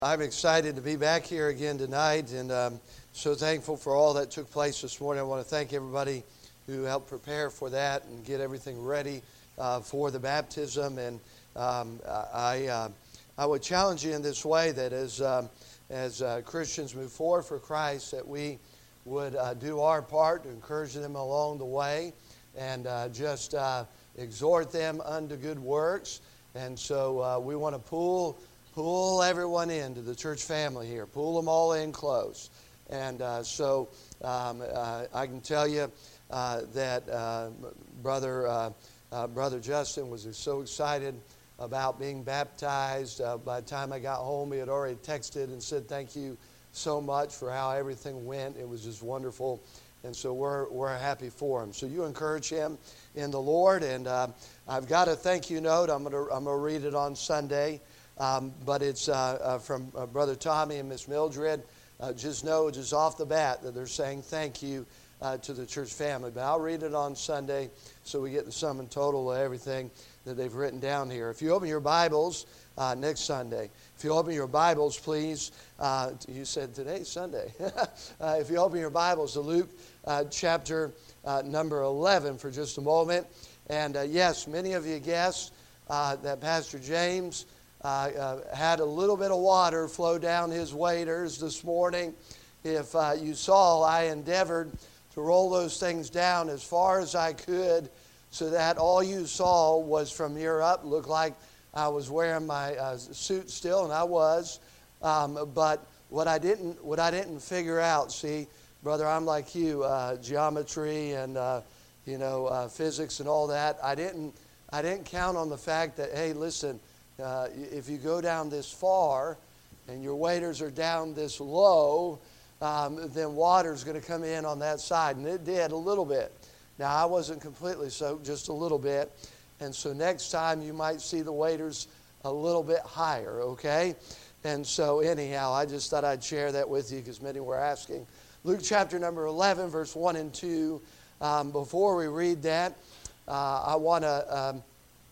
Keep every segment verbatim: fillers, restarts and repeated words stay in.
I'm excited to be back here again tonight, and um, so thankful for all that took place this morning. I want to thank everybody who helped prepare for that and get everything ready uh, for the baptism. And um, I, uh, I would challenge you in this way that as um, as uh, Christians move forward for Christ, that we would uh, do our part to encourage them along the way, and uh, just uh, exhort them unto good works. And so uh, we want to pull. Pull everyone into the church family here. Pull them all in close. And uh, so um, uh, I can tell you uh, that uh, brother uh, uh, brother Justin was so excited about being baptized. Uh, by the time I got home, he had already texted and said thank you so much for how everything went. It was just wonderful. And so we're we're happy for him. So you encourage him in the Lord. And uh, I've got a thank you note. I'm gonna I'm gonna read it on Sunday. Um, but it's uh, uh, from uh, Brother Tommy and Miss Mildred. Uh, just know, just off the bat, that they're saying thank you uh, to the church family. But I'll read it on Sunday so we get the sum and total of everything that they've written down here. If you open your Bibles uh, next Sunday, if you open your Bibles, please, uh, you said today's Sunday. uh, if you open your Bibles to Luke uh, chapter uh, number eleven for just a moment. And uh, yes, many of you guessed uh, that Pastor James Uh, uh, had a little bit of water flow down his waders this morning. If uh, you saw, I endeavored to roll those things down as far as I could so that all you saw was from here up. Looked like I was wearing my uh, suit still, and I was. Um, but what I didn't, what I didn't figure out, see, brother, I'm like you, uh, geometry and uh, you know uh, physics and all that. I didn't, I didn't count on the fact that, hey, listen. Uh, if you go down this far and your waders are down this low, um, then water's going to come in on that side. And it did a little bit. Now, I wasn't completely soaked, just a little bit. And so next time you might see the waders a little bit higher, okay? And so anyhow, I just thought I'd share that with you because many were asking. Luke chapter number eleven, verse one and two. Um, before we read that, uh, I want to um,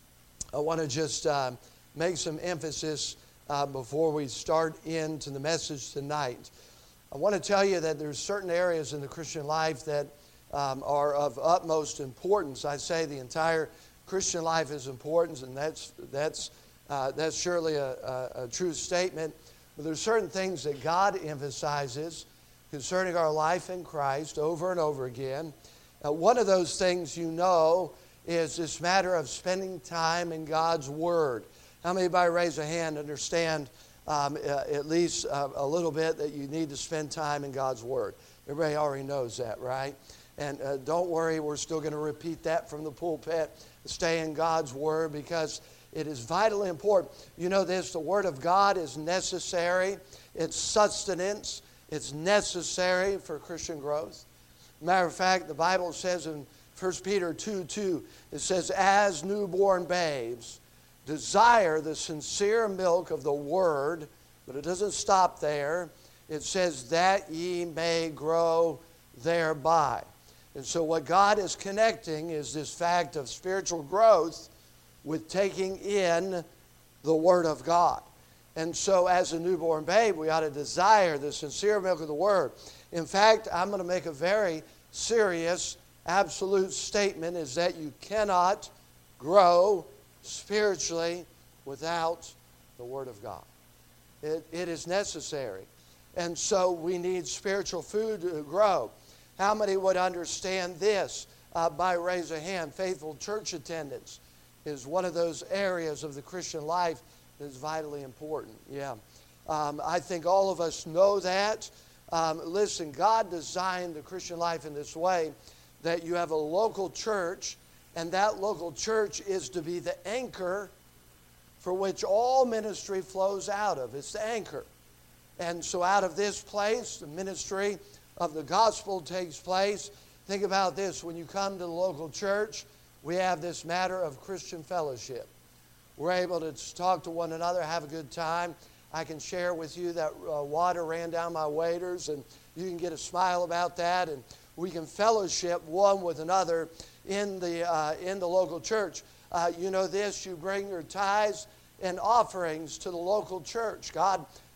I want to just... Um, make some emphasis uh, before we start into the message tonight. I want to tell you that there's certain areas in the Christian life that um, are of utmost importance. I say the entire Christian life is important, and that's that's uh, that's surely a, a, a true statement. But there's certain things that God emphasizes concerning our life in Christ over and over again. Uh, one of those things, you know, is this matter of spending time in God's Word. How many, by raise a hand, understand um, uh, at least uh, a little bit that you need to spend time in God's Word? Everybody already knows that, right? And uh, don't worry, we're still going to repeat that from the pulpit. Stay in God's Word because it is vitally important. You know this, the Word of God is necessary. It's sustenance. It's necessary for Christian growth. Matter of fact, the Bible says in First Peter two two, it says, as newborn babes, desire the sincere milk of the Word, but it doesn't stop there. It says that ye may grow thereby. And so what God is connecting is this fact of spiritual growth with taking in the Word of God. And so as a newborn babe, we ought to desire the sincere milk of the Word. In fact, I'm going to make a very serious, absolute statement, is that you cannot grow spiritually without the Word of God. It, it is necessary. And so we need spiritual food to grow. How many would understand this? Uh, by raise of hand, faithful church attendance is one of those areas of the Christian life that is vitally important. Yeah. Um, I think all of us know that. Um, listen, God designed the Christian life in this way that you have a local church, and that local church is to be the anchor for which all ministry flows out of. It's the anchor. And so out of this place, the ministry of the gospel takes place. Think about this. When you come to the local church, we have this matter of Christian fellowship. We're able to talk to one another, have a good time. I can share with you that uh, water ran down my waders, and you can get a smile about that, and we can fellowship one with another in the uh, in the local church. Uh, you know this, you bring your tithes and offerings to the local church. God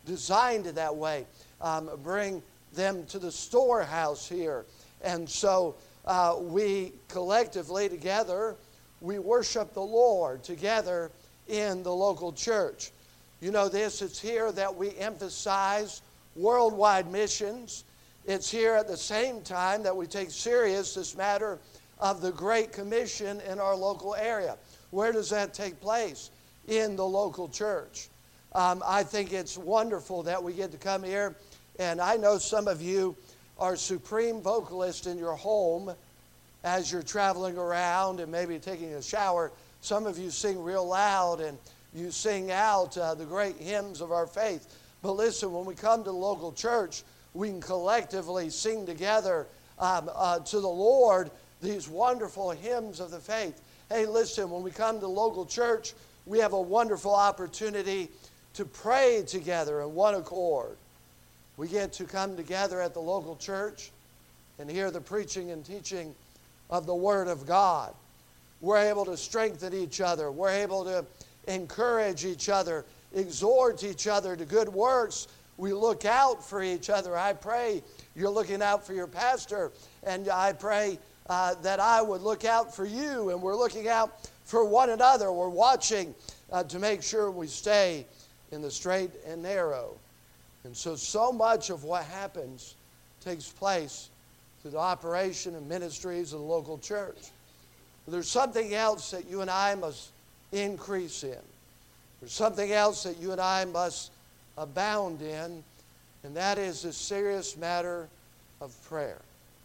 designed it that way. Um, bring them to the storehouse here. And so uh, we collectively together, we worship the Lord together in the local church. You know this, it's here that we emphasize worldwide missions. It's here at the same time that we take serious this matter of the Great Commission in our local area. Where does that take place? In the local church. Um, I think it's wonderful that we get to come here, and I know some of you are supreme vocalists in your home as you're traveling around and maybe taking a shower. Some of you sing real loud and you sing out uh, the great hymns of our faith. But listen, when we come to the local church, we can collectively sing together um, uh, to the Lord these wonderful hymns of the faith. Hey, listen, when we come to the local church, we have a wonderful opportunity to pray together in one accord. We get to come together at the local church and hear the preaching and teaching of the Word of God. We're able to strengthen each other. We're able to encourage each other, exhort each other to good works. We look out for each other. I pray you're looking out for your pastor, and I pray uh, that I would look out for you, and we're looking out for one another. We're watching uh, to make sure we stay in the straight and narrow. And so, so much of what happens takes place through the operation and ministries of the local church. But there's something else that you and I must increase in. There's something else that you and I must abound in, and that is the serious matter of prayer.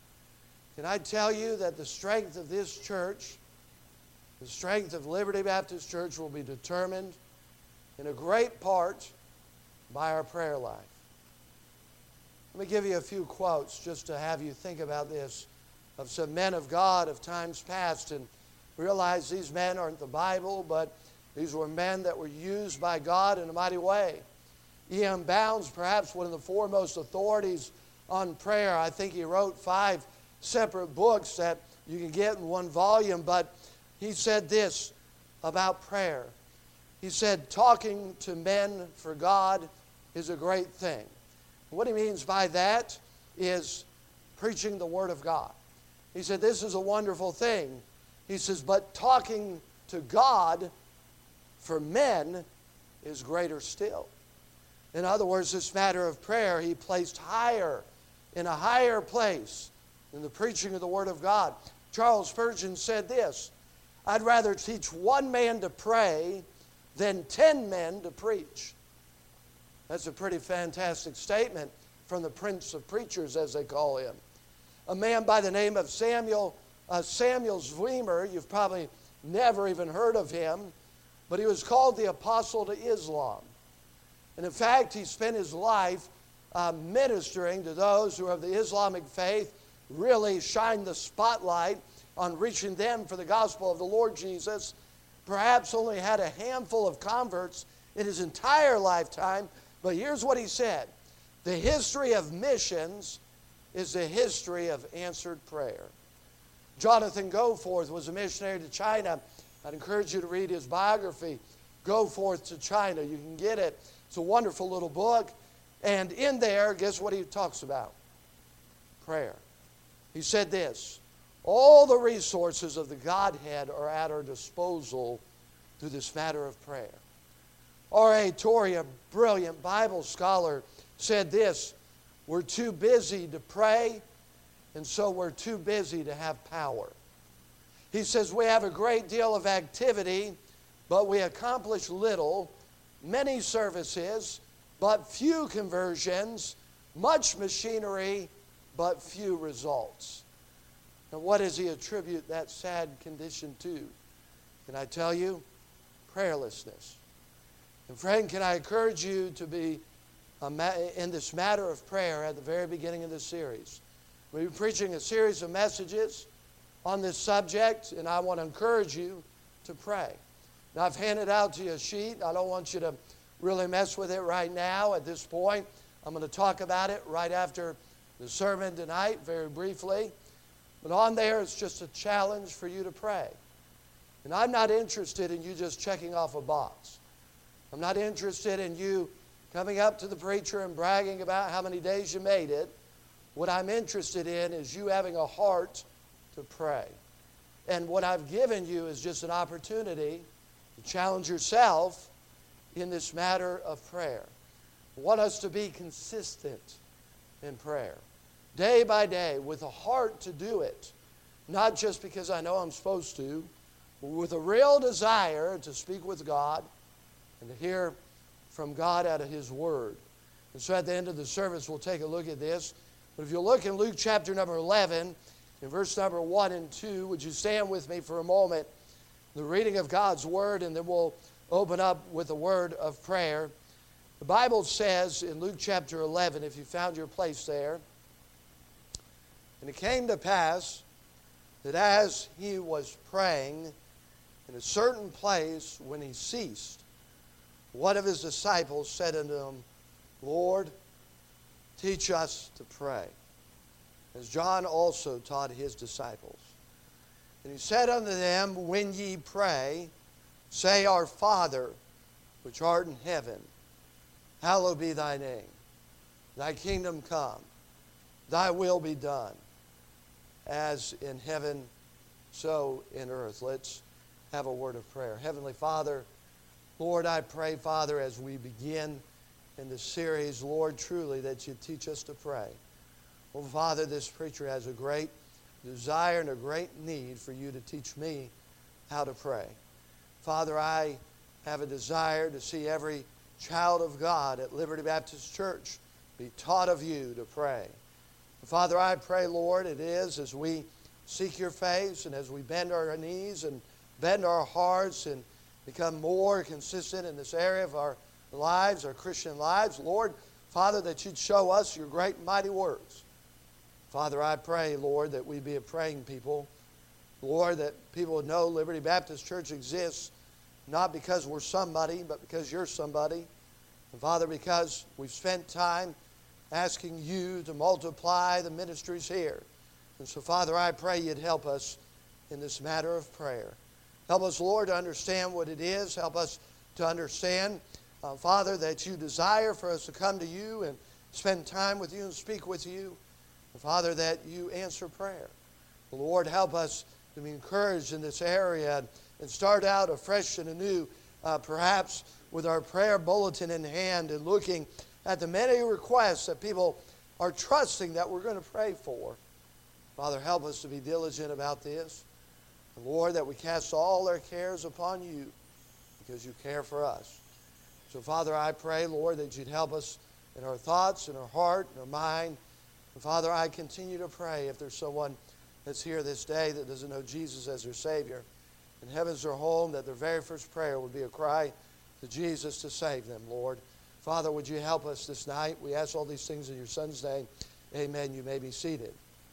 Can I tell you that the strength of this church, the strength of Liberty Baptist Church, will be determined in a great part by our prayer life. Let me give you a few quotes just to have you think about this of some men of God of times past, and realize these men aren't the Bible, but these were men that were used by God in a mighty way. E M Bounds, perhaps one of the foremost authorities on prayer. I think he wrote five separate books that you can get in one volume, but he said this about prayer. He said, talking to men for God is a great thing. What he means by that is preaching the Word of God. He said, this is a wonderful thing. He says, but talking to God for men is greater still. In other words, this matter of prayer, he placed higher, in a higher place than the preaching of the Word of God. Charles Spurgeon said this, I'd rather teach one man to pray than ten men to preach. That's a pretty fantastic statement from the Prince of Preachers, as they call him. A man by the name of Samuel, uh, Samuel Zwemer, you've probably never even heard of him, but he was called the Apostle to Islam. And in fact, he spent his life uh, ministering to those who are of the Islamic faith, really shined the spotlight on reaching them for the gospel of the Lord Jesus. Perhaps only had a handful of converts in his entire lifetime, but here's what he said. The history of missions is the history of answered prayer. Jonathan Goforth was a missionary to China. I'd encourage you to read his biography, Goforth to China. You can get it. It's a wonderful little book. And in there, guess what he talks about? Prayer. He said this, all the resources of the Godhead are at our disposal through this matter of prayer. R A Torrey, a brilliant Bible scholar, said this, we're too busy to pray, and so we're too busy to have power. He says we have a great deal of activity, but we accomplish little, many services, but few conversions, much machinery, but few results. Now, what does he attribute that sad condition to? Can I tell you? Prayerlessness. And friend, can I encourage you to be in this matter of prayer at the very beginning of this series? We'll be preaching a series of messages on this subject, and I want to encourage you to pray. Now, I've handed out to you a sheet. I don't want you to really mess with it right now at this point. I'm going to talk about it right after the sermon tonight, very briefly. But on there, it's just a challenge for you to pray. And I'm not interested in you just checking off a box. I'm not interested in you coming up to the preacher and bragging about how many days you made it. What I'm interested in is you having a heart to pray. And what I've given you is just an opportunity to challenge yourself in this matter of prayer. I want us to be consistent in prayer, day by day, with a heart to do it, not just because I know I'm supposed to, but with a real desire to speak with God and to hear from God out of His Word. And so at the end of the service, we'll take a look at this. But if you look in Luke chapter number eleven, in verse number one and two, would you stand with me for a moment? The reading of God's Word, and then we'll open up with a word of prayer. The Bible says in Luke chapter eleven, if you found your place there, and it came to pass that as he was praying in a certain place, when he ceased, one of his disciples said unto him, Lord, teach us to pray, as John also taught his disciples. And he said unto them, when ye pray, say, Our Father, which art in heaven, hallowed be thy name. Thy kingdom come, thy will be done, as in heaven, so in earth. Let's have a word of prayer. Heavenly Father, Lord, I pray, Father, as we begin in this series, Lord, truly that you teach us to pray. Oh, Father, this preacher has a great desire and a great need for you to teach me how to pray. Father, I have a desire to see every child of God at Liberty Baptist Church be taught of you to pray. Father, I pray, Lord, it is as we seek your face and as we bend our knees and bend our hearts and become more consistent in this area of our lives, our Christian lives, Lord, Father, that you'd show us your great and mighty works. Father, I pray, Lord, that we be a praying people. Lord, that people would know Liberty Baptist Church exists not because we're somebody, but because you're somebody. And Father, because we've spent time asking you to multiply the ministries here. And so, Father, I pray you'd help us in this matter of prayer. Help us, Lord, to understand what it is. Help us to understand, uh, Father, that you desire for us to come to you and spend time with you and speak with you. And Father, that you answer prayer. Lord, help us to be encouraged in this area and start out afresh and anew, uh, perhaps with our prayer bulletin in hand and looking at the many requests that people are trusting that we're going to pray for. Father, help us to be diligent about this. And Lord, that we cast all our cares upon you because you care for us. So, Father, I pray, Lord, that you'd help us in our thoughts, in our heart, in our mind. And Father, I continue to pray if there's someone that's here this day that doesn't know Jesus as their Savior, and heaven's their home, that their very first prayer would be a cry to Jesus to save them, Lord. Father, would you help us this night? We ask all these things in your Son's name. Amen. You may be seated.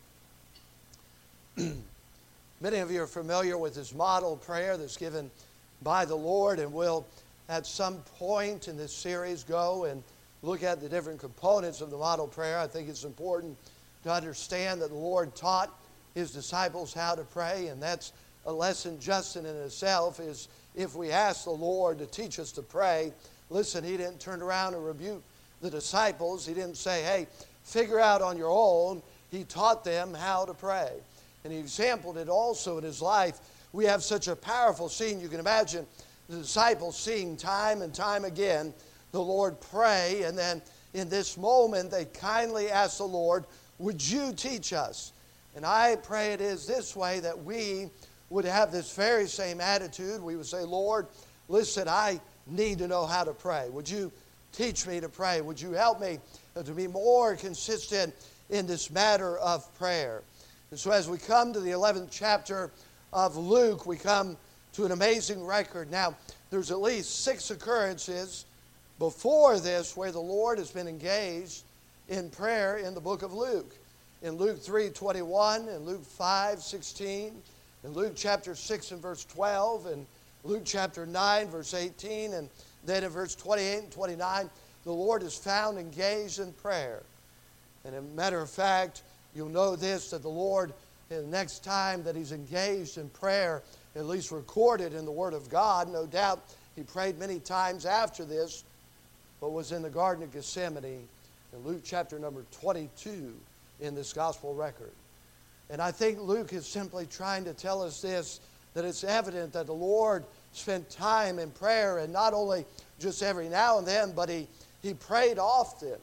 Many of you are familiar with this model prayer that's given by the Lord, and we'll at some point in this series go and look at the different components of the model prayer. I think it's important to understand that the Lord taught his disciples how to pray, and that's a lesson just in itself. Is if we ask the Lord to teach us to pray, listen, he didn't turn around and rebuke the disciples. He didn't say, hey, figure out on your own. He taught them how to pray. And he exampled it also in his life. We have such a powerful scene. You can imagine the disciples seeing time and time again the Lord pray. And then in this moment, they kindly asked the Lord, would you teach us? And I pray it is this way, that we would have this very same attitude. We would say, Lord, listen, I need to know how to pray. Would you teach me to pray? Would you help me to be more consistent in this matter of prayer? And so as we come to the eleventh chapter of Luke, we come to an amazing record. Now, there's at least six occurrences before this where the Lord has been engaged in prayer in the book of Luke. In Luke three twenty-one, in Luke five sixteen, in Luke chapter six and verse twelve, and Luke chapter nine, verse eighteen, and then in verse twenty-eight and twenty-nine, the Lord is found engaged in prayer. And as a matter of fact, you'll know this, that the Lord, the next time that he's engaged in prayer, at least recorded in the Word of God, no doubt he prayed many times after this, but was in the Garden of Gethsemane in Luke chapter number twenty-two in this gospel record. And I think Luke is simply trying to tell us this, that it's evident that the Lord spent time in prayer, and not only just every now and then, but he, he prayed often.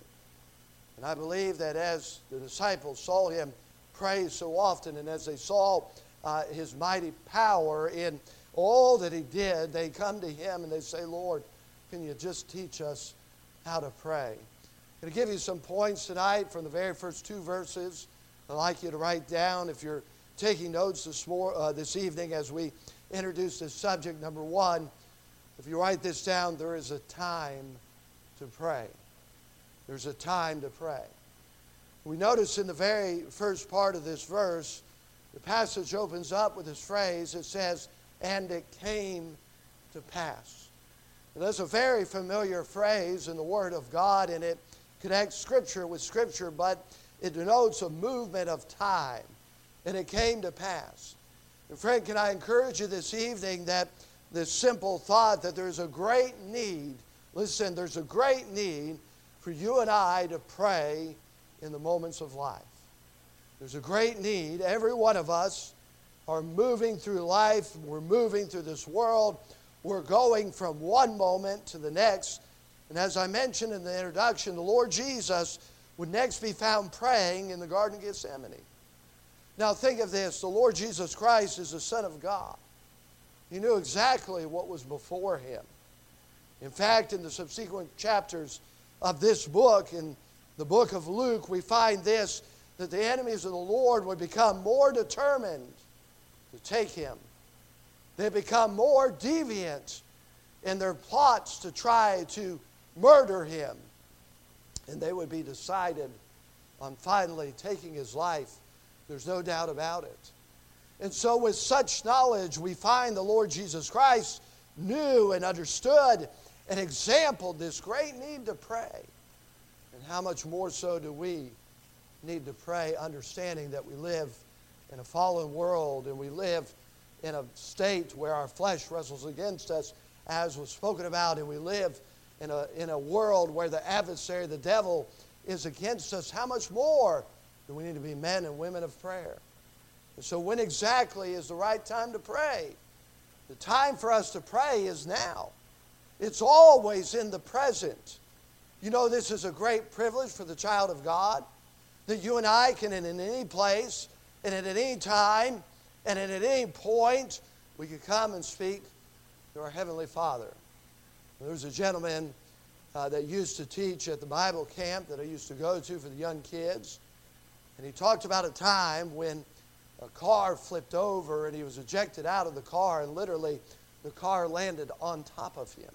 And I believe that as the disciples saw him pray so often, and as they saw uh, his mighty power in all that he did, they come to him and they say, Lord, can you just teach us how to pray? I'm going to give you some points tonight from the very first two verses. I'd like you to write down if you're taking notes this, mor- uh, this evening as we introduce this subject. Number one, if you write this down, there is a time to pray. There's a time to pray. We notice in the very first part of this verse, the passage opens up with this phrase. It says, and it came to pass. And that's a very familiar phrase in the Word of God, and it connects Scripture with Scripture, but it denotes a movement of time. And it came to pass. And friend, can I encourage you this evening that this simple thought that there's a great need, listen, there's a great need for you and I to pray in the moments of life. There's a great need. Every one of us are moving through life. We're moving through this world. We're going from one moment to the next. And as I mentioned in the introduction, the Lord Jesus would next be found praying in the Garden of Gethsemane. Now think of this. The Lord Jesus Christ is the Son of God. He knew exactly what was before him. In fact, in the subsequent chapters of this book, in the book of Luke, we find this, that the enemies of the Lord would become more determined to take him. They become more deviant in their plots to try to murder him. And they would be decided on finally taking his life. There's no doubt about it. And so with such knowledge, we find the Lord Jesus Christ knew and understood and exampled this great need to pray. And how much more so do we need to pray, understanding that we live in a fallen world and we live in a state where our flesh wrestles against us, as was spoken about, and we live in a, in a world where the adversary, the devil, is against us. How much more do we need to be men and women of prayer? And so when exactly is the right time to pray? The time for us to pray is now. It's always in the present. You know, this is a great privilege for the child of God, that you and I can, in any place, and at any time, and at any point, we can come and speak to our Heavenly Father. There was a gentleman uh, that used to teach at the Bible camp that I used to go to for the young kids. And he talked about a time when a car flipped over and he was ejected out of the car, and literally the car landed on top of him.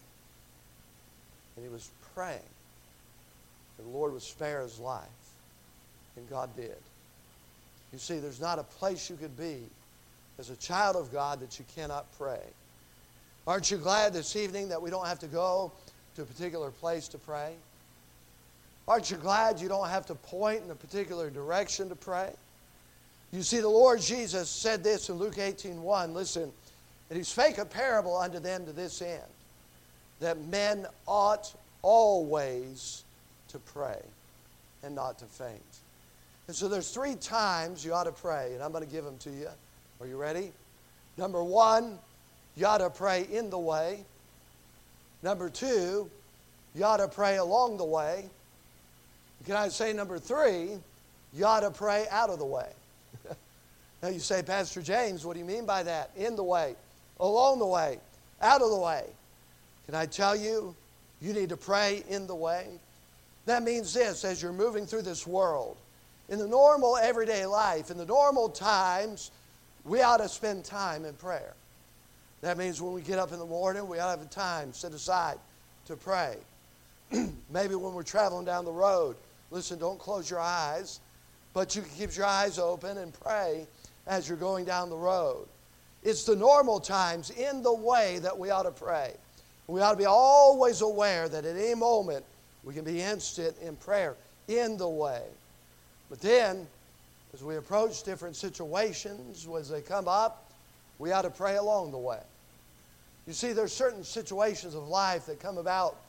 And he was praying that the Lord would spare his life. And God did. You see, there's not a place you could be as a child of God that you cannot pray. Aren't you glad this evening that we don't have to go to a particular place to pray? Aren't you glad you don't have to point in a particular direction to pray? You see, the Lord Jesus said this in Luke eighteen one. Listen, and he spake a parable unto them to this end, that men ought always to pray and not to faint. And so there's three times you ought to pray, and I'm going to give them to you. Are you ready? Number one, you ought to pray in the way. Number two, you ought to pray along the way. Can I say number three, you ought to pray out of the way. Now you say, Pastor James, what do you mean by that? In the way, along the way, out of the way. Can I tell you, you need to pray in the way? That means this, as you're moving through this world, in the normal everyday life, in the normal times, we ought to spend time in prayer. That means when we get up in the morning, we ought to have a time set aside to pray. Maybe when we're traveling down the road, listen, don't close your eyes, but you can keep your eyes open and pray as you're going down the road. It's the normal times in the way that we ought to pray. We ought to be always aware that at any moment we can be instant in prayer in the way. But then, as we approach different situations, as they come up, we ought to pray along the way. You see, there's certain situations of life that come about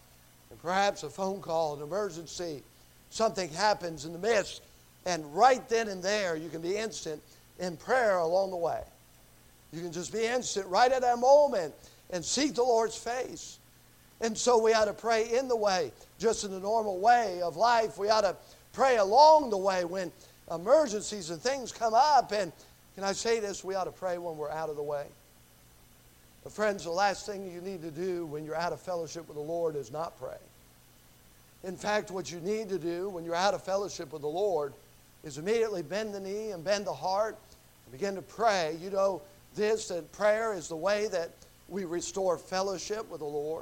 And perhaps a phone call, an emergency, something happens in the midst, and right then and there you can be instant in prayer along the way. You can just be instant right at that moment and seek the Lord's face. And so we ought to pray in the way, just in the normal way of life. We ought to pray along the way when emergencies and things come up. And can I say this? We ought to pray when we're out of the way. But friends, the last thing you need to do when you're out of fellowship with the Lord is not pray. In fact, what you need to do when you're out of fellowship with the Lord is immediately bend the knee and bend the heart and begin to pray. You know this, that prayer is the way that we restore fellowship with the Lord.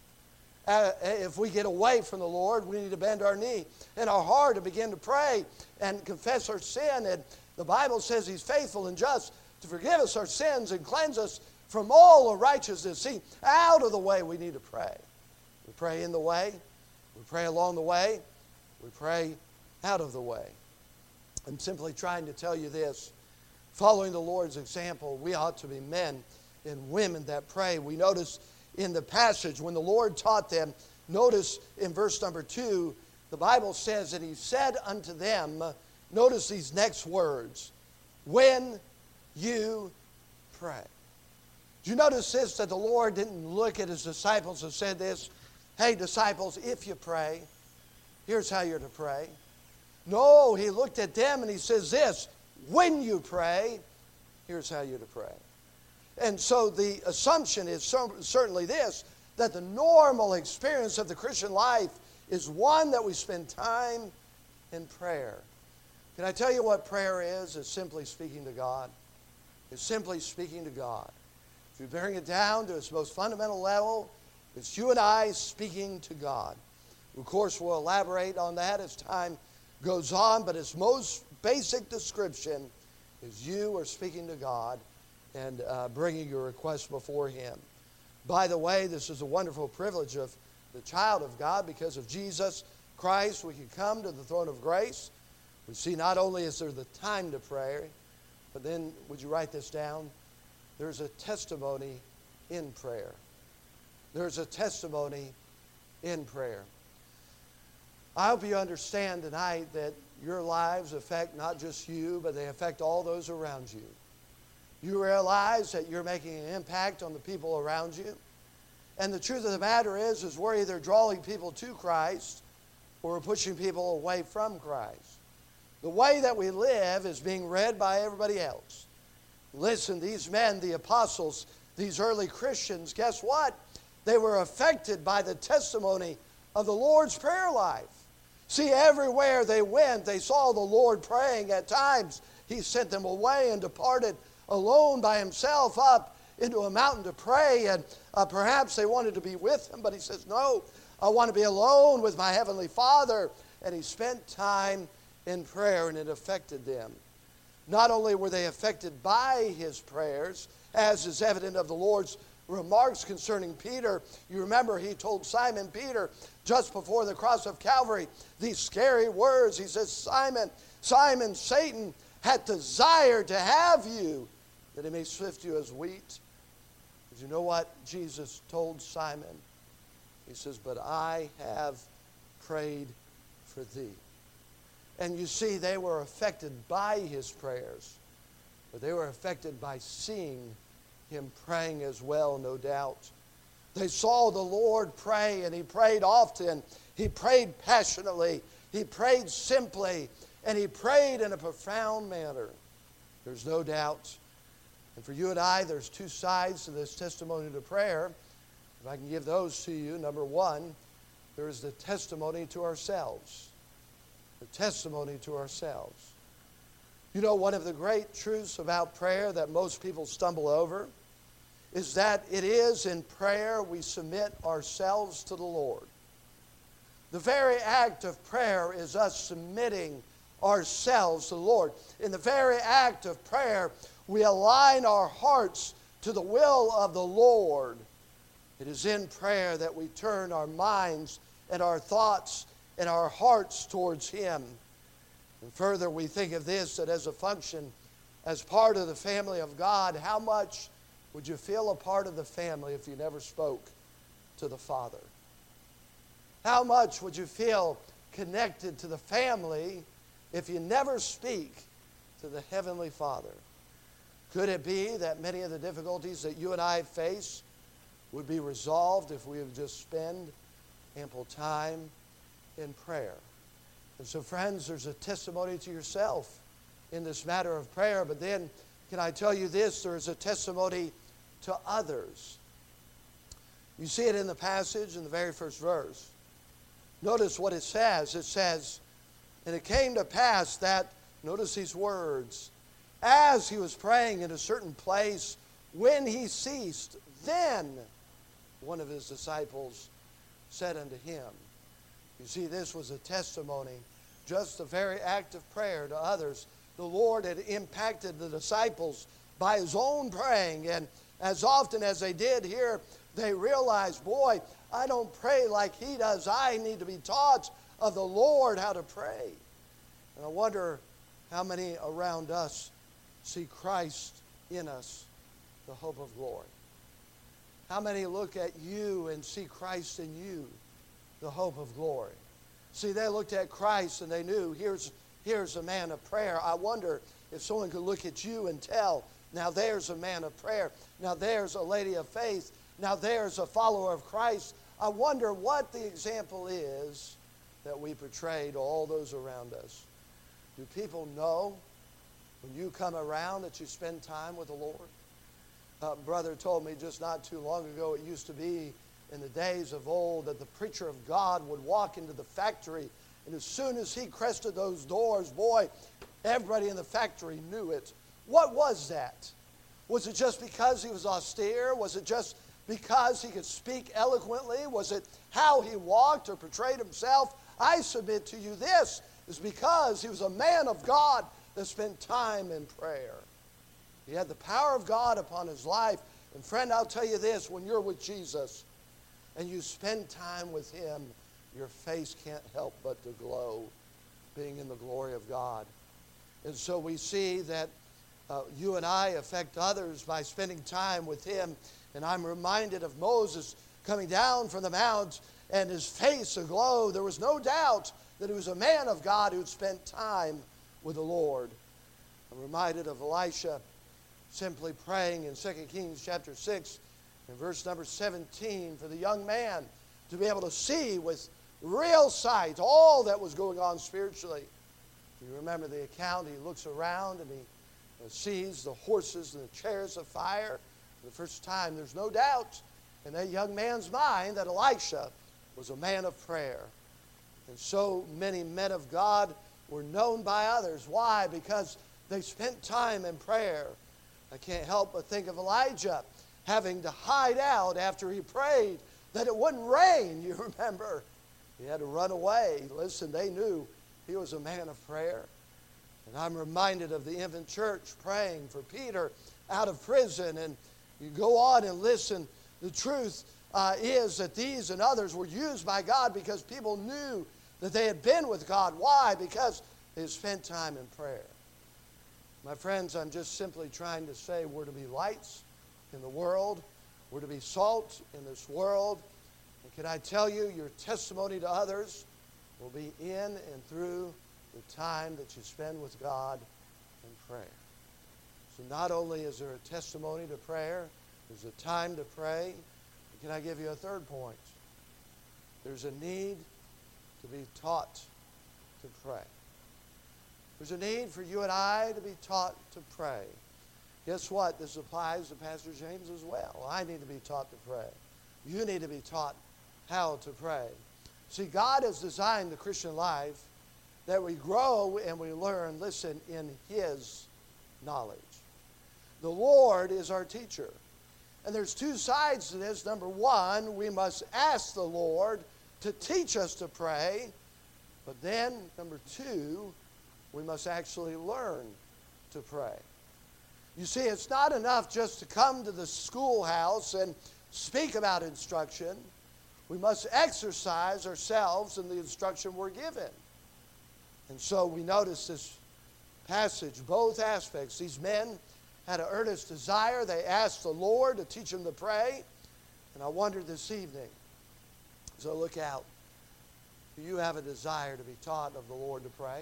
Uh, if we get away from the Lord, we need to bend our knee and our heart and begin to pray and confess our sin. And the Bible says He's faithful and just to forgive us our sins and cleanse us from all unrighteousness. See, out of the way we need to pray. We pray in the way. We pray along the way. We pray out of the way. I'm simply trying to tell you this. Following the Lord's example, we ought to be men and women that pray. We notice in the passage when the Lord taught them, notice in verse number two, the Bible says that He said unto them, notice these next words, when you pray. Do you notice this, that the Lord didn't look at His disciples and said this, hey disciples, if you pray, here's how you're to pray. No, He looked at them and He says this, when you pray, here's how you're to pray. And so the assumption is certainly this, that the normal experience of the Christian life is one that we spend time in prayer. Can I tell you what prayer is? It's simply speaking to God. It's simply speaking to God. If you bring it down to its most fundamental level, it's you and I speaking to God. Of course, we'll elaborate on that as time goes on, but its most basic description is you are speaking to God and uh, bringing your request before Him. By the way, this is a wonderful privilege of the child of God. Because of Jesus Christ, we can come to the throne of grace. We see not only is there the time to pray, but then, would you write this down? There's a testimony in prayer. There's a testimony in prayer. I hope you understand tonight that your lives affect not just you, but they affect all those around you. You realize that you're making an impact on the people around you. And the truth of the matter is, is we're either drawing people to Christ or we're pushing people away from Christ. The way that we live is being read by everybody else. Listen, these men, the apostles, these early Christians, guess what? They were affected by the testimony of the Lord's prayer life. See, everywhere they went, they saw the Lord praying. At times, He sent them away and departed alone by Himself up into a mountain to pray. And uh, perhaps they wanted to be with Him, but He says, no, I want to be alone with my Heavenly Father. And He spent time in prayer, and it affected them. Not only were they affected by His prayers, as is evident of the Lord's remarks concerning Peter. You remember He told Simon Peter just before the cross of Calvary these scary words. He says, Simon, Simon, Satan hath desired to have you, that he may sift you as wheat. But you know what Jesus told Simon? He says, but I have prayed for thee. And you see, they were affected by His prayers, but they were affected by seeing Him praying as well, no doubt. They saw the Lord pray, and He prayed often. He prayed passionately. He prayed simply, and He prayed in a profound manner. There's no doubt. And for you and I, there's two sides to this testimony to prayer. If I can give those to you, number one, there is the testimony to ourselves. The testimony to ourselves. You know, one of the great truths about prayer that most people stumble over is that it is in prayer we submit ourselves to the Lord. The very act of prayer is us submitting ourselves to the Lord. In the very act of prayer, we align our hearts to the will of the Lord. It is in prayer that we turn our minds and our thoughts and our hearts towards Him. And further, we think of this, that as a function, as part of the family of God, how much would you feel a part of the family if you never spoke to the Father? How much would you feel connected to the family if you never speak to the Heavenly Father? Could it be that many of the difficulties that you and I face would be resolved if we would just spend ample time in prayer? And so, friends, there's a testimony to yourself in this matter of prayer, but then can I tell you this? There is a testimony to others. You see it in the passage in the very first verse. Notice what it says. It says, and it came to pass that, notice these words, as he was praying in a certain place, when he ceased, then one of his disciples said unto him. You see, this was a testimony, just a very act of prayer to others. The Lord had impacted the disciples by his own praying, and as often as they did here, they realized, boy, I don't pray like he does. I need to be taught of the Lord how to pray. And I wonder how many around us see Christ in us, the hope of glory. How many look at you and see Christ in you, the hope of glory? See, they looked at Christ and they knew, here's, here's a man of prayer. I wonder if someone could look at you and tell, now there's a man of prayer. Now there's a lady of faith. Now there's a follower of Christ. I wonder what the example is that we portray to all those around us. Do people know when you come around that you spend time with the Lord? A brother told me just not too long ago, it used to be in the days of old that the preacher of God would walk into the factory, and as soon as he crested those doors, boy, everybody in the factory knew it. What was that? Was it just because he was austere? Was it just because he could speak eloquently? Was it how he walked or portrayed himself? I submit to you this is because he was a man of God that spent time in prayer. He had the power of God upon his life. And friend, I'll tell you this, when you're with Jesus and you spend time with him, your face can't help but to glow, being in the glory of God. And so we see that uh, you and I affect others by spending time with him. And I'm reminded of Moses coming down from the mount and his face aglow. There was no doubt that he was a man of God who'd spent time with the Lord. I'm reminded of Elisha simply praying in Second Kings chapter six and verse number seventeen for the young man to be able to see with real sight all that was going on spiritually. You remember the account, he looks around and he sees the horses and the chariots of fire. For the first time, there's no doubt in that young man's mind that Elisha was a man of prayer. And so many men of God were known by others. Why? Because they spent time in prayer. I can't help but think of Elijah having to hide out after he prayed that it wouldn't rain. You remember? He had to run away. Listen, they knew he was a man of prayer. And I'm reminded of the infant church praying for Peter out of prison. And you go on and listen. The truth uh, is that these and others were used by God because people knew that they had been with God. Why? Because they had spent time in prayer. My friends, I'm just simply trying to say we're to be lights in the world. We're to be salt in this world. And can I tell you, your testimony to others will be in and through the time that you spend with God in prayer. So not only is there a testimony to prayer, there's a time to pray. But can I give you a third point? There's a need to be taught to pray. There's a need for you and I to be taught to pray. Guess what? This applies to Pastor James as well. I need to be taught to pray. You need to be taught how to pray. See, God has designed the Christian life that we grow and we learn, listen, in his knowledge. The Lord is our teacher. And there's two sides to this. Number one, we must ask the Lord to teach us to pray. But then, number two, we must actually learn to pray. You see, it's not enough just to come to the schoolhouse and speak about instruction. We must exercise ourselves in the instruction we're given. And so we notice this passage, both aspects. These men had an earnest desire. They asked the Lord to teach them to pray. And I wonder this evening, as I look out, Do you have a desire to be taught of the Lord to pray?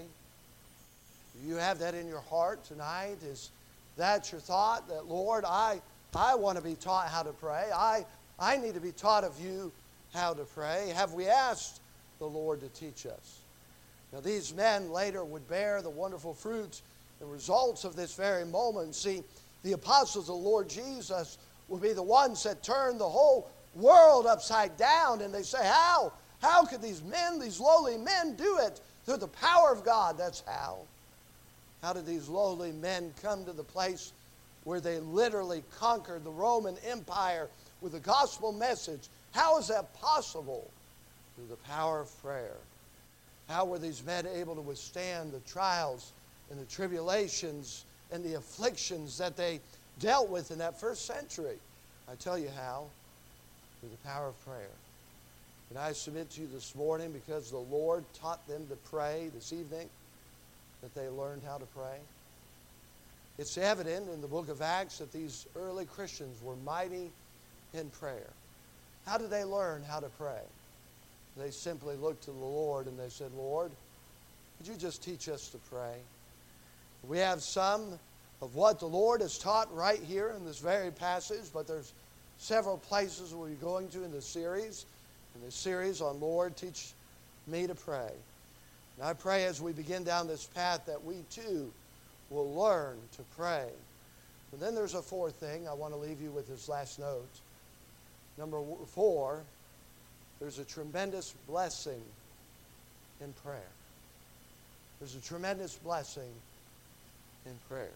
Do you have that in your heart tonight? Is that your thought? That, Lord, I, I want to be taught how to pray. I, I need to be taught of you how to pray. Have we asked the Lord to teach us? Now, these men later would bear the wonderful fruits and results of this very moment. See, the apostles of the Lord Jesus will be the ones that turn the whole world upside down. And they say, how? How could these men, these lowly men, do it? Through the power of God, that's how. How did these lowly men come to the place where they literally conquered the Roman Empire with the gospel message? How is that possible? Through the power of prayer. How were these men able to withstand the trials and the tribulations and the afflictions that they dealt with in that first century? I tell you how. Through the power of prayer. And I submit to you this morning, because the Lord taught them to pray this evening, that they learned how to pray. It's evident in the book of Acts that these early Christians were mighty in prayer. How did they learn how to pray? They simply looked to the Lord and they said, Lord, would you just teach us to pray? We have some of what the Lord has taught right here in this very passage, but there's several places we'll be going to in this series. In this series on Lord, teach me to pray. And I pray as we begin down this path that we too will learn to pray. And then there's a fourth thing I want to leave you with this last note. Number four, there's a tremendous blessing in prayer. There's a tremendous blessing in prayer.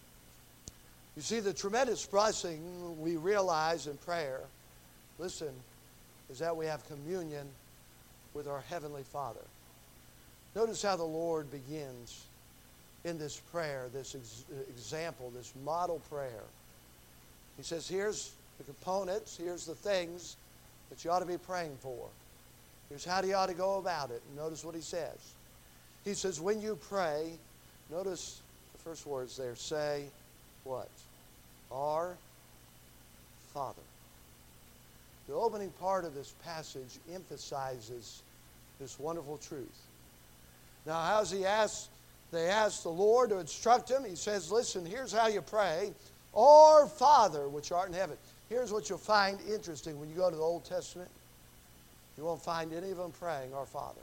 You see, the tremendous blessing we realize in prayer, listen, is that we have communion with our Heavenly Father. Notice how the Lord begins in this prayer, this ex- example, this model prayer. He says, here's the components, here's the things that you ought to be praying for. Here's how you ought to go about it. And notice what he says. He says, when you pray, notice the first words there, say what? Our Father. The opening part of this passage emphasizes this wonderful truth. Now, how's he asked? They asked the Lord to instruct him. He says, listen, here's how you pray. Our Father, which art in heaven. Here's what you'll find interesting when you go to the Old Testament. You won't find any of them praying, our Father.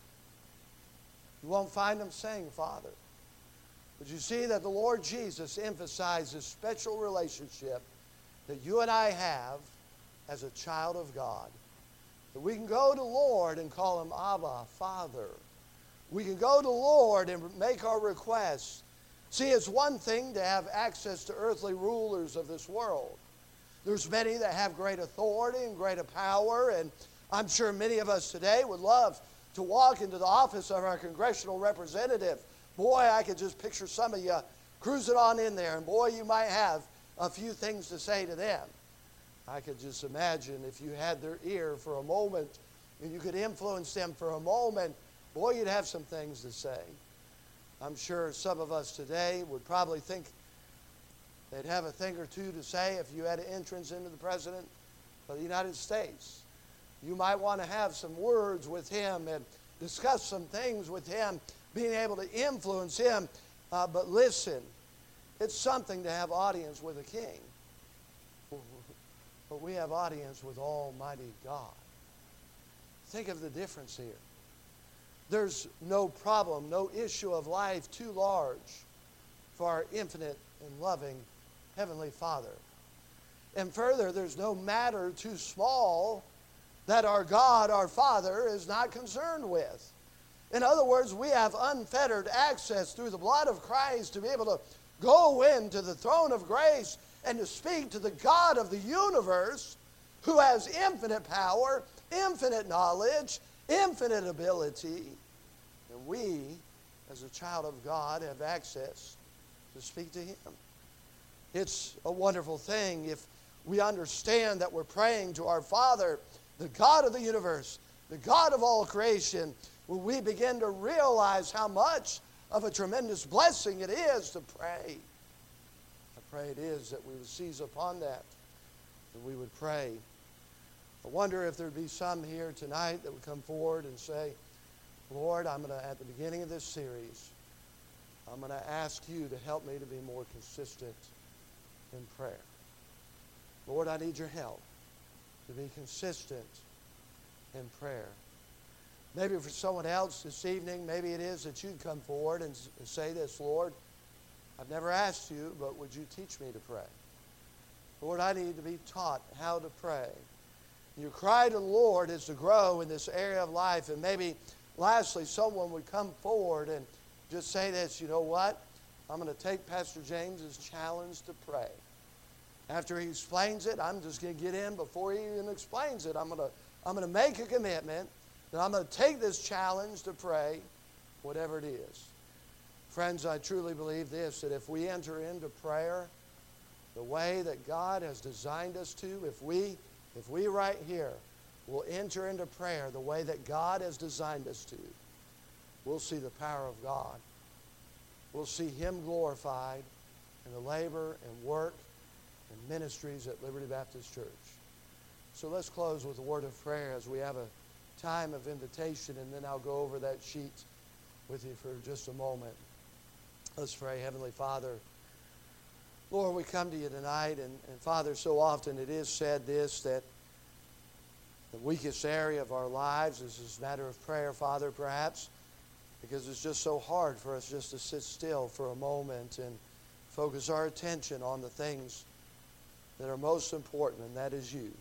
You won't find them saying, Father. But you see that the Lord Jesus emphasized this special relationship that you and I have as a child of God. That we can go to Lord and call him Abba, Father. We can go to Lord and make our requests. See, it's one thing to have access to earthly rulers of this world. There's many that have great authority and greater power, and I'm sure many of us today would love to walk into the office of our congressional representative. Boy, I could just picture some of you cruising on in there, and boy, you might have a few things to say to them. I could just imagine if you had their ear for a moment and you could influence them for a moment, boy, you'd have some things to say. I'm sure some of us today would probably think they'd have a thing or two to say if you had an entrance into the President of the United States. You might want to have some words with him and discuss some things with him, being able to influence him. Uh, but listen, it's something to have audience with a king. But we have audience with Almighty God. Think of the difference here. There's no problem, no issue of life too large for our infinite and loving Heavenly Father. And further, there's no matter too small that our God, our Father, is not concerned with. In other words, we have unfettered access through the blood of Christ to be able to go into the throne of grace and to speak to the God of the universe, who has infinite power, infinite knowledge, infinite ability. And we, as a child of God, have access to speak to him. It's a wonderful thing if we understand that we're praying to our Father, the God of the universe, the God of all creation, when we begin to realize how much of a tremendous blessing it is to pray. I pray it is that we would seize upon that, that we would pray. I wonder if there'd be some here tonight that would come forward and say, Lord, I'm going to, at the beginning of this series, I'm going to ask you to help me to be more consistent in prayer. Lord, I need your help to be consistent in prayer. Maybe for someone else this evening, maybe it is that you'd come forward and, and say this, Lord, I've never asked you, but would you teach me to pray? Lord, I need to be taught how to pray. Your cry to the Lord is to grow in this area of life. And maybe, lastly, someone would come forward and just say this, you know what? I'm going to take Pastor James's challenge to pray. After he explains it, I'm just going to get in before he even explains it. I'm going to, I'm going to make a commitment that I'm going to take this challenge to pray, whatever it is. Friends, I truly believe this, that if we enter into prayer the way that God has designed us to, if we, if we right here will enter into prayer the way that God has designed us to, we'll see the power of God. We'll see Him glorified in the labor and work and ministries at Liberty Baptist Church. So let's close with a word of prayer as we have a time of invitation, and then I'll go over that sheet with you for just a moment. Let's pray. Heavenly Father, Lord, we come to you tonight, and, and Father, so often it is said this, that the weakest area of our lives is this matter of prayer, Father, perhaps, because it's just so hard for us just to sit still for a moment and focus our attention on the things that are most important, and that is you.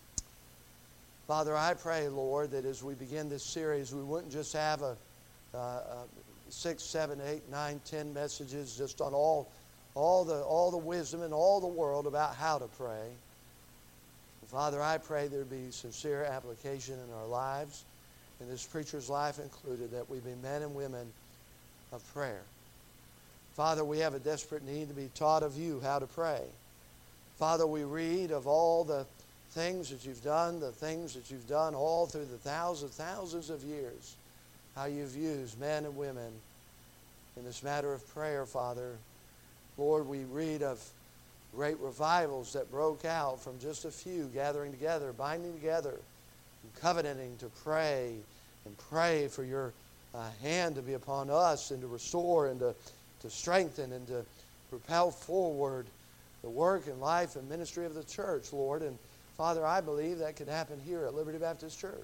Father, I pray, Lord, that as we begin this series, we wouldn't just have a, uh, a six, seven, eight, nine, ten messages just on all, all the all the wisdom in all the world about how to pray. Father, I pray there be sincere application in our lives, in this preacher's life included, that we be men and women of prayer. Father, we have a desperate need to be taught of you how to pray. Father, we read of all the things that you've done, the things that you've done all through the thousands, thousands of years, how you've used men and women in this matter of prayer, Father. Lord, we read of great revivals that broke out from just a few gathering together, binding together, and covenanting to pray and pray for your uh, hand to be upon us and to restore and to, to strengthen and to propel forward the work and life and ministry of the church, Lord. And Father, I believe that could happen here at Liberty Baptist Church.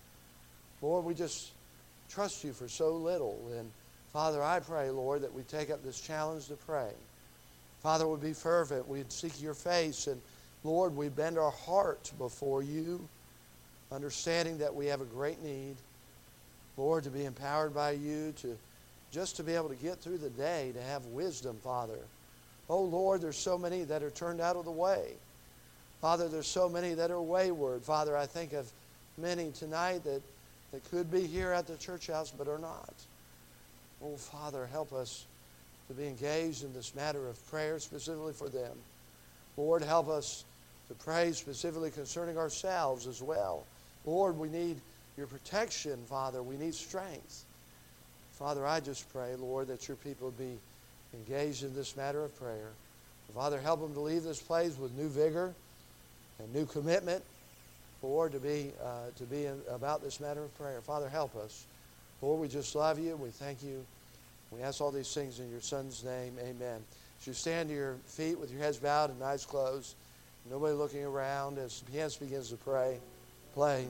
Lord, we just trust you for so little. And Father, I pray, Lord, that we take up this challenge to pray. Father, we'd be fervent. We'd seek your face. And Lord, we bend our heart before you, understanding that we have a great need, Lord, to be empowered by you, to just to be able to get through the day, to have wisdom, Father. Oh, Lord, there's so many that are turned out of the way. Father, there's so many that are wayward. Father, I think of many tonight that, that could be here at the church house but are not. Oh, Father, help us to be engaged in this matter of prayer specifically for them. Lord, help us to pray specifically concerning ourselves as well. Lord, we need your protection, Father. We need strength. Father, I just pray, Lord, that your people would be engaged in this matter of prayer. Father, help them to leave this place with new vigor and new commitment, Lord, to be, uh, to be in, about this matter of prayer. Father, help us. Lord, we just love you. We thank you. We ask all these things in your Son's name. Amen. As you stand to your feet with your heads bowed and eyes closed, nobody looking around as the pianist begins to pray, play.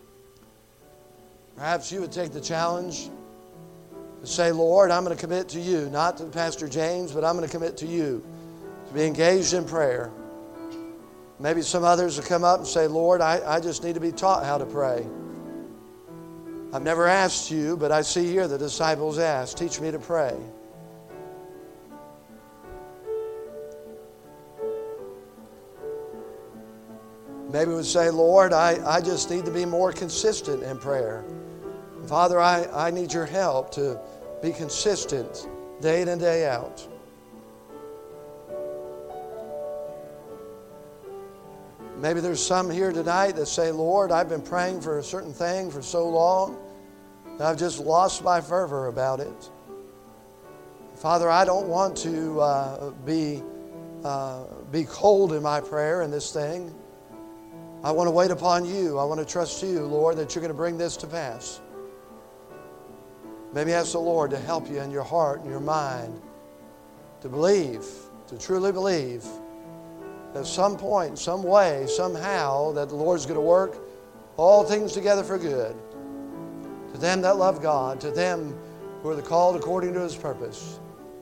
Perhaps you would take the challenge to say, Lord, I'm going to commit to you, not to Pastor James, but I'm going to commit to you to be engaged in prayer. Maybe some others will come up and say, Lord, I, I just need to be taught how to pray. I've never asked you, but I see here the disciples asked, teach me to pray. Maybe we would say, Lord, I, I just need to be more consistent in prayer. Father, I, I need your help to be consistent day in and day out. Maybe there's some here tonight that say, Lord, I've been praying for a certain thing for so long that I've just lost my fervor about it. Father, I don't want to uh, be, uh, be cold in my prayer in this thing. I want to wait upon you. I want to trust you, Lord, that you're going to bring this to pass. Maybe ask the Lord to help you in your heart and your mind to believe, to truly believe at some point, some way, somehow, that the Lord's going to work all things together for good to them that love God, to them who are the called according to His purpose.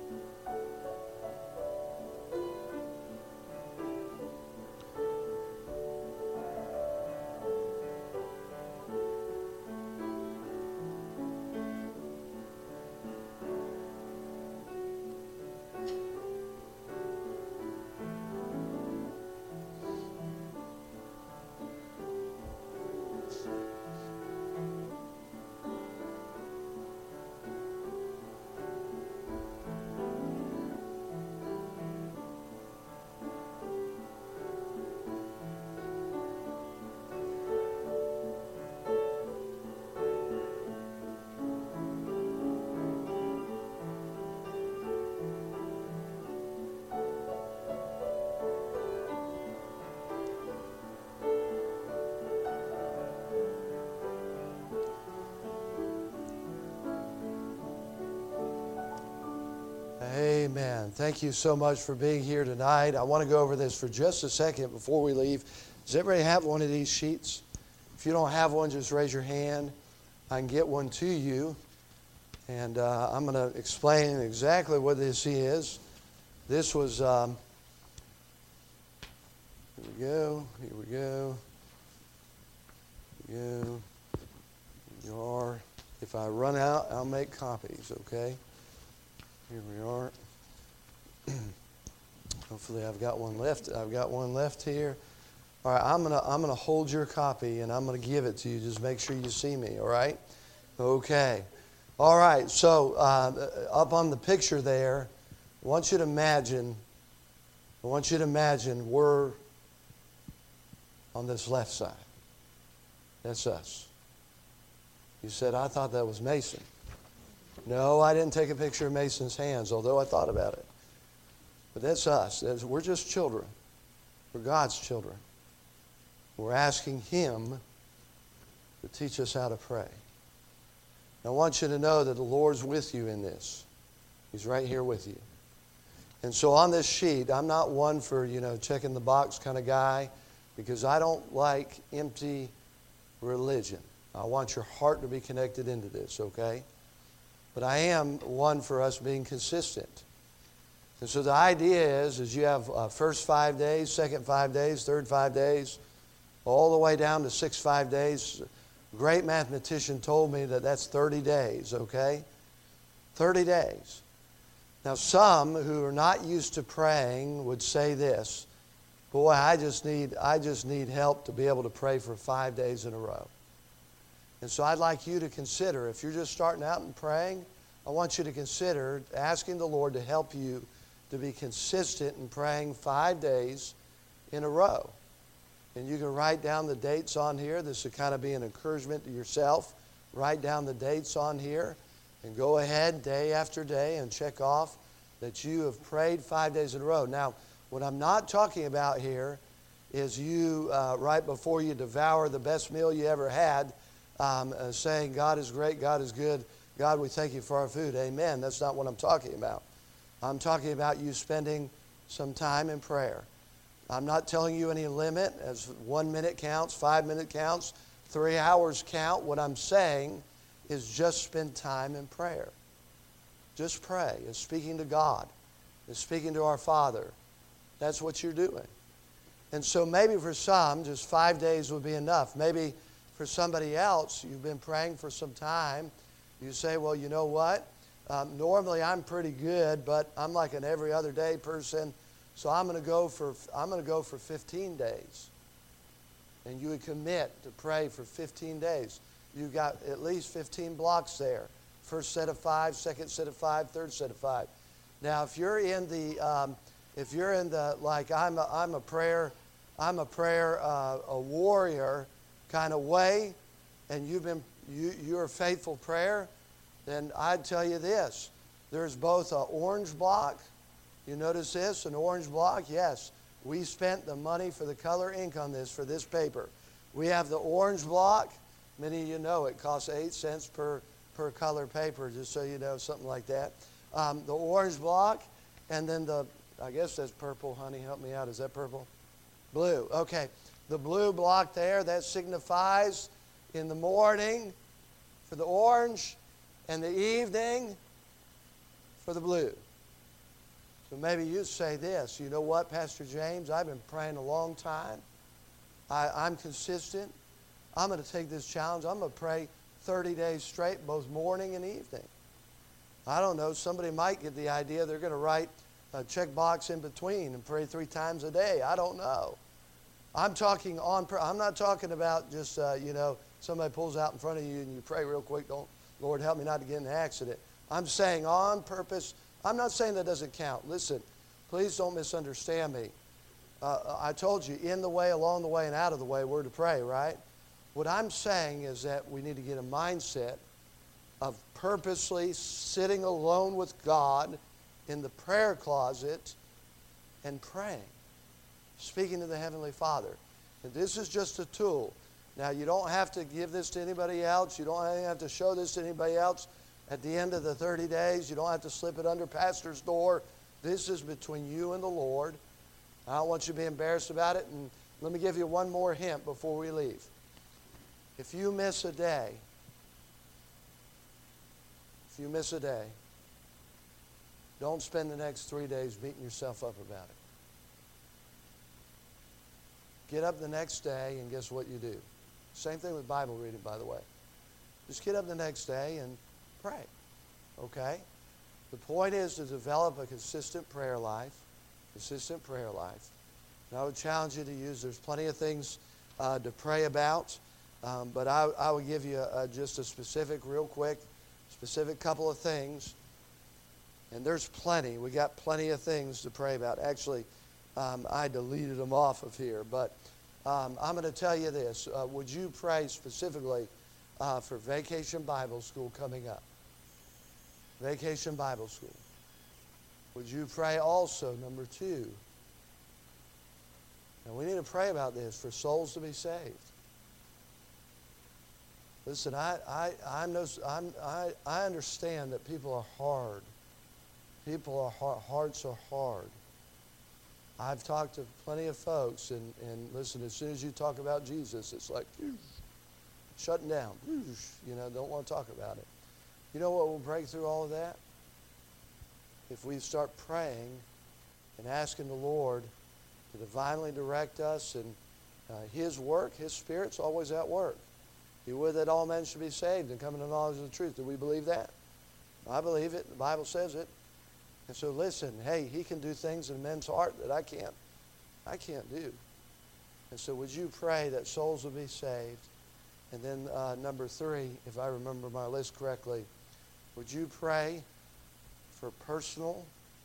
Amen. Thank you so much for being here tonight. I want to go over this for just a second before we leave. Does everybody have one of these sheets? If you don't have one, just raise your hand. I can get one to you. And uh, I'm going to explain exactly what this is. This was, um, here we go, here we go, here we go. Here you are. If I run out, I'll make copies, okay? Here we are. Hopefully I've got one left. I've got one left here. All right, I'm gonna I'm gonna hold your copy and I'm gonna give it to you. Just make sure you see me. All right? Okay. All right. So uh, up on the picture there, I want you to imagine. I want you to imagine we're on this left side. That's us. You said, I thought that was Mason. No, I didn't take a picture of Mason's hands, although I thought about it. But that's us. That's, we're just children. We're God's children. We're asking Him to teach us how to pray. I want you to know that the Lord's with you in this. He's right here with you. And so on this sheet, I'm not one for, you know, checking the box kind of guy, because I don't like empty religion. I want your heart to be connected into this, okay? But I am one for us being consistent. And so the idea is, is you have uh, first five days, second five days, third five days, all the way down to six five days. A great mathematician told me that that's thirty days, okay? thirty days. Now some who are not used to praying would say this, boy, I just need, I just need help to be able to pray for five days in a row. And so I'd like you to consider, if you're just starting out and praying, I want you to consider asking the Lord to help you to be consistent in praying five days in a row. And you can write down the dates on here. This will kind of be an encouragement to yourself. Write down the dates on here and go ahead day after day and check off that you have prayed five days in a row. Now, what I'm not talking about here is you, uh, right before you devour the best meal you ever had, Um, uh, saying, God is great, God is good, God, we thank you for our food. Amen. That's not what I'm talking about. I'm talking about you spending some time in prayer. I'm not telling you any limit, as one minute counts, five minute counts, three hours count. What I'm saying is just spend time in prayer. Just pray. It's speaking to God. It's speaking to our Father. That's what you're doing. And so maybe for some, just five days would be enough. Maybe for somebody else, you've been praying for some time. You say, well, you know what? Um, normally I'm pretty good, but I'm like an every other day person, so I'm going to go for I'm going to go for fifteen days. And you would commit to pray for fifteen days. You've got at least fifteen blocks there. First set of five, second set of five, third set of five. Now, if you're in the um, if you're in the like I'm a, I'm a prayer I'm a prayer uh, a warrior kind of way, and you've been you you're a faithful prayer, then I'd tell you this: there's both an orange block. You notice this, an orange block? Yes, we spent the money for the color ink on this for this paper. We have the orange block. Many of you know it costs eight cents per per color paper, just so you know, something like that. Um, the orange block, and then the, I guess that's purple, honey, help me out. Is that purple? Blue, okay. The blue block there, that signifies in the morning for the orange and the evening for the blue. So maybe you say this, you know what, Pastor James, I've been praying a long time. I, I'm consistent. I'm going to take this challenge. I'm going to pray thirty days straight, both morning and evening. I don't know, somebody might get the idea they're going to write a check box in between and pray three times a day. I don't know. I'm talking on, I'm not talking about just, uh, you know, somebody pulls out in front of you and you pray real quick, don't, Lord, help me not to get in an accident. I'm saying on purpose. I'm not saying that doesn't count. Listen, please don't misunderstand me. Uh, I told you, in the way, along the way, and out of the way, we're to pray, right? What I'm saying is that we need to get a mindset of purposely sitting alone with God in the prayer closet and praying, speaking to the Heavenly Father. And this is just a tool. Now, you don't have to give this to anybody else. You don't have to show this to anybody else. At the end of the thirty days, you don't have to slip it under pastor's door. This is between you and the Lord. I don't want you to be embarrassed about it. And let me give you one more hint before we leave. If you miss a day, if you miss a day, don't spend the next three days beating yourself up about it. Get up the next day, and guess what you do? Same thing with Bible reading, by the way. Just get up the next day and pray, okay? The point is to develop a consistent prayer life, consistent prayer life. And I would challenge you to use, there's plenty of things uh, to pray about, um, but I, I would give you a, just a specific, real quick, specific couple of things. And there's plenty. We got plenty of things to pray about. Actually, um, I deleted them off of here, but um, I'm going to tell you this. Uh, would you pray specifically uh, for Vacation Bible School coming up? Vacation Bible School. Would you pray also, number two? And we need to pray about this for souls to be saved. Listen, I I I know I'm, I I understand that people are hard. People are hard, hearts are hard. I've talked to plenty of folks, and and listen, as soon as you talk about Jesus, it's like shutting down. You know, don't want to talk about it. You know what will break through all of that? If we start praying and asking the Lord to divinely direct us, and uh, His work, His Spirit's always at work. He would that all men should be saved and come into the knowledge of the truth. Do we believe that? I believe it. The Bible says it. And so listen, hey, He can do things in men's heart that I can't, I can't do. And so would you pray that souls will be saved? And then uh, number three, if I remember my list correctly, would you pray for personal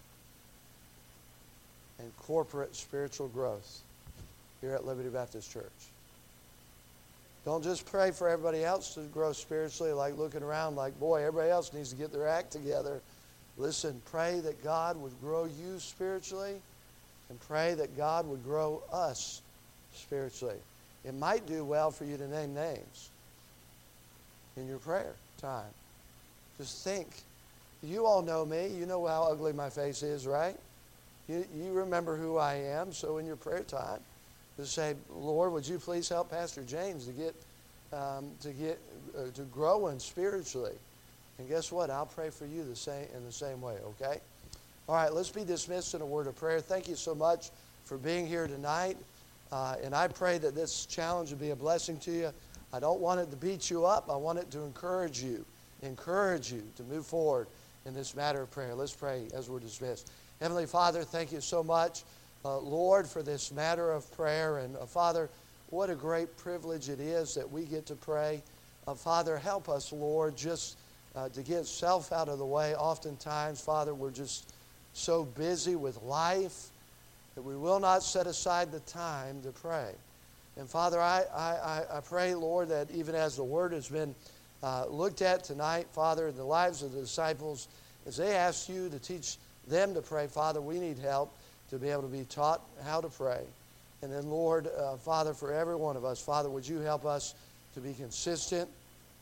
and corporate spiritual growth here at Liberty Baptist Church? Don't just pray for everybody else to grow spiritually, like looking around like, boy, everybody else needs to get their act together. Listen, pray that God would grow you spiritually, and pray that God would grow us spiritually. It might do well for you to name names in your prayer time. Just think. You all know me. You know how ugly my face is, right? You, you remember who I am. So in your prayer time, just say, Lord, would you please help Pastor James to get um, to get uh, to grow in spiritually? And guess what? I'll pray for you the same in the same way. Okay. All right. Let's be dismissed in a word of prayer. Thank you so much for being here tonight. Uh, and I pray that this challenge will be a blessing to you. I don't want it to beat you up. I want it to encourage you, encourage you to move forward in this matter of prayer. Let's pray as we're dismissed. Heavenly Father, thank you so much, uh, Lord, for this matter of prayer. And uh, Father, what a great privilege it is that we get to pray. Uh, Father, help us, Lord, just uh, to get self out of the way. Oftentimes, Father, we're just so busy with life that we will not set aside the time to pray. And Father, I, I, I pray, Lord, that even as the Word has been uh, looked at tonight, Father, in the lives of the disciples, as they ask you to teach them to pray, Father, we need help to be able to be taught how to pray. And then, Lord, uh, Father, for every one of us, Father, would you help us to be consistent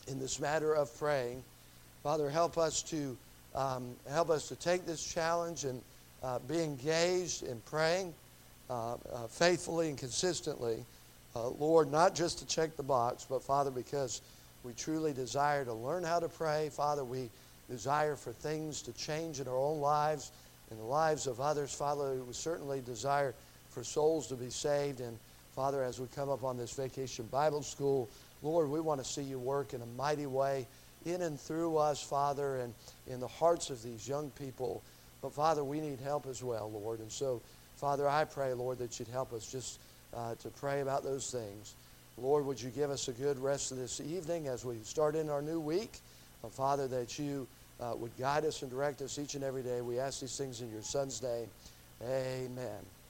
in this matter of praying. Father, help us to um, help us to take this challenge and uh, be engaged in praying uh, uh, faithfully and consistently. Uh, Lord, not just to check the box, but Father, because we truly desire to learn how to pray. Father, we desire for things to change in our own lives, in the lives of others. Father, we certainly desire for souls to be saved. And Father, as we come up on this Vacation Bible School, Lord, we want to see you work in a mighty way in and through us, Father, and in the hearts of these young people. But Father, we need help as well, Lord. And so, Father, I pray, Lord, that you'd help us just uh, to pray about those things. Lord, would you give us a good rest of this evening as we start in our new week? Uh, Father, that you uh, would guide us and direct us each and every day. We ask these things in your Son's name. Amen.